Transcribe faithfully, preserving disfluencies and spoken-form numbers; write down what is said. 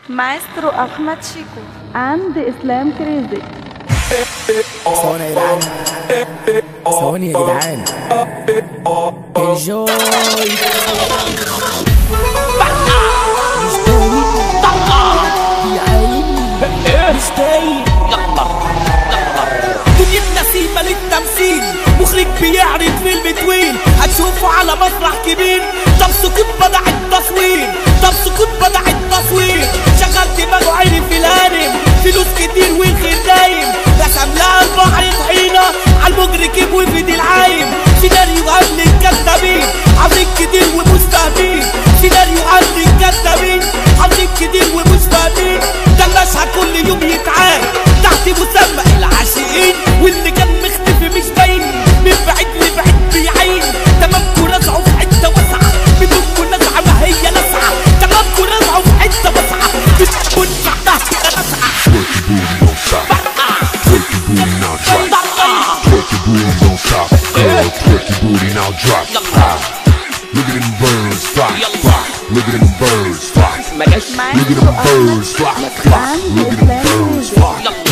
مايسترو أحمد شيكو عند إسلام كريزي. ثواني يا جدعان، ثواني يا جدعان، انجوي. مش تايه يا عيني، مش تايه. دنيتنا سيما للتمثيل، مخرج بيعرض فيلم طويل هتشوفه على مسرح كبير. طب سكوت بدع التصوير، طب سكوت بدع التصوير. شغل دماغه عرف الهارم، فلوس كتير والخير دايم. رسم لها البحر طحينة عالمجركب وفيد العايم. سيناريو قبل الكدابين، عاملين كتير ومش فاهمين. سيناريو قبل الكدابين، عاملين كتير ومش فاهمين. ده المشهد كل يوم يتعاد تحت مسمى العاشقين، واللي كان مختفي مش باين. من بعيد لبعيد بيعين، تمامكوا رزعوا في حته واسعه، بدونكوا نزعه ما هي لسعه. تمامكوا رزعوا في حته واسعه، بتكون بعدها لسعه. Twerk your booty now drop. Twerk your booty don't stop. Girl, twerk your booty now drop. Look at them birds fly, fly. Look at them birds fly. Look at them birds fly, fly. Look at them birds fly.